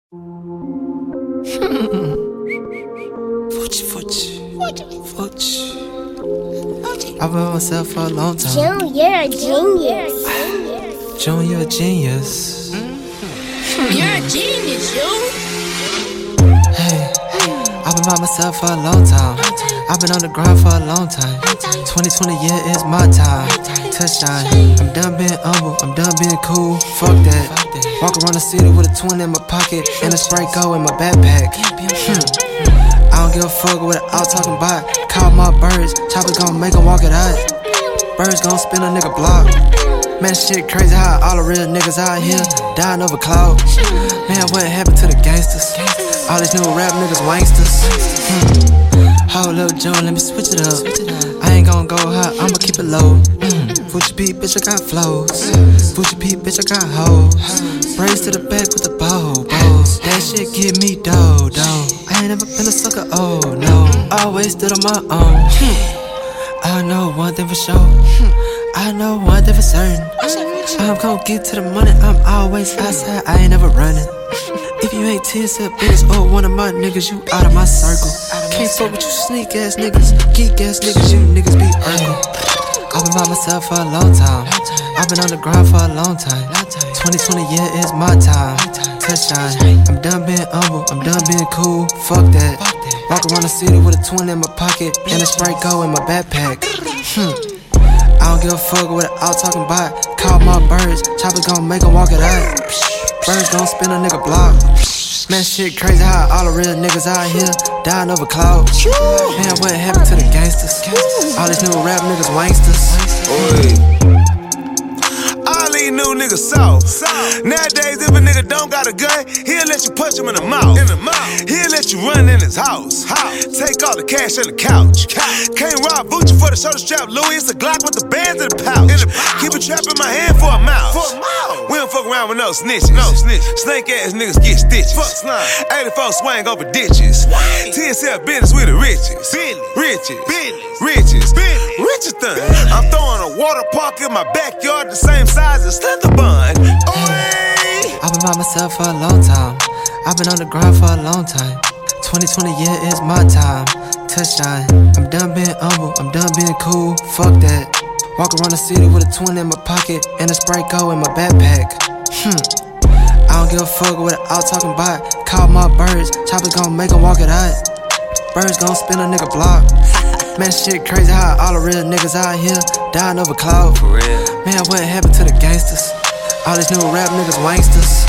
Fuchi. I've been myself for a long time. June, you're a genius. June, you're a genius. You're a genius, June. Hey, I've been by myself for a long time. I've been on the grind for a long time. 2020 is my time. Touchdown. I'm done being humble. I'm done being cool. Fuck that. Walk around the city with a twin in my pocket and a Sprite Go in my backpack. I don't give a fuck what I'm talking about. Call my birds. Chopper gon' make 'em walk it out. Birds gon' spin a nigga block. Man, shit crazy how all the real niggas out here dying over cloud. Man, what happened to the gangsters? All these new rap niggas wanksters. Hold up, June, let me switch it up. I ain't gon' go high, I'ma keep it low. Fuji P, bitch, I got flows. Fuji P, bitch, I got hoes. Braids to the back with the bow. That shit give me dough. I ain't never been a sucker, oh no. Always stood on my own. I know one thing for sure. I know one thing for certain. I'm gon' get to the money, I'm always outside, I ain't never running. If you ain't 10 cent bitch or one of my niggas, you out of my circle. Can't fuck with you sneak ass niggas, geek ass niggas, you niggas be Urkel. I've been by myself for a long time. I've been on the grind for a long time. 2020 is my time. Touchdown. I'm done being humble, I'm done being cool. Fuck that. Walk around the city with a twin in my pocket and a Sprite Go in my backpack. I don't give a fuck what I'm talking about. Call my birds. Chopper gon' make 'em walk it out. Birds gon' spin a nigga block. Man, shit crazy how all the real niggas out here dying over cloud. Man, what happened to the gangsters? All these new rap niggas wanksters. All these new niggas soft. Nowadays, if a nigga don't got a gun, he'll let you punch him in the mouth. He'll let you run in his house. Take all the cash on the couch. Can't rob Gucci for the shoulder strap. Louis, it's a Glock with the bands in the pouch. Keep a trap in my hand for a mouse. We don't fuck around with no snitches. Snake ass niggas get stitches. 84 swing over ditches. TSL business with the riches. Richest thing. I'm throwing a water park in my backyard the same size as Slenderbun. I've been by myself for a long time. I've been on the grind for a long time. 2020 is my time. Touchdown. I'm done being humble. I'm done being cool. Fuck that. Walk around the city with a twin in my pocket and a Sprite Go in my backpack. I don't give a fuck what I'm talking about. Call my birds. Chopper gon' make 'em walk it out. Birds gon' spin a nigga block. Man, shit crazy how all the real niggas out here dying over cloud. For real. Man, what happened to the gangsters? All these new rap niggas wanksters.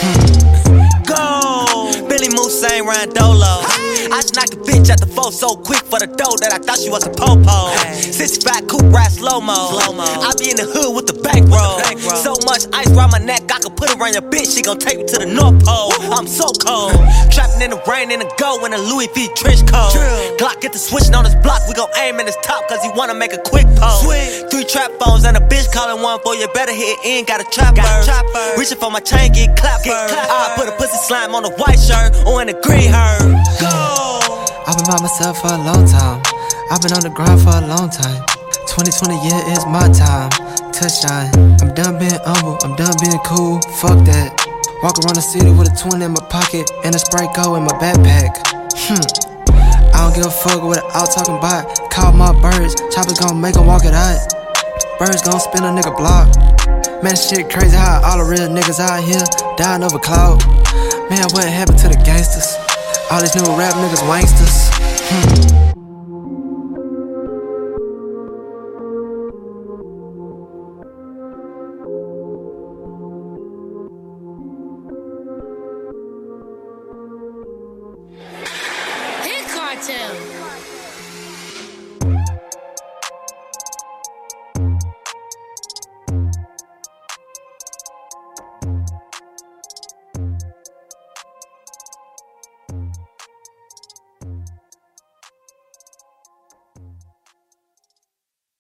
Go! Billy Moose ain't Ryan Dolo. I just knocked a bitch at the foe so quick for the dough that I thought she was a po-po. 65 coupe ride slow-mo. I be in the hood with the bankroll. So much ice around my neck, I could put it around your bitch. She gon' take me to the North Pole. I'm so cold. Trapping in the rain, in the go, in a Louis V trench coat. Glock get the switching on his block. We gon' aim in his top, cause he wanna make a quick pose. 3 trap phones and a bitch calling one for you. Better hit in, got a trap first. Reaching for my chain, get clapped first. I put a pussy slime on a white shirt or in a green herb. Go! I've been by myself for a long time. I've been on the grind for a long time. 2020 is my time. Touchdown. I'm done being humble. I'm done being cool. Fuck that. Walk around the city with a twin in my pocket and a Sprite Go in my backpack. I don't give a fuck what I'm talking about. Call my birds. Chopper gon' make 'em walk it out. Birds gon' spin a nigga block. Man, shit crazy how all the real niggas out here dying over cloud. Man, what happened to the gangsters? All these new rap niggas wanksters.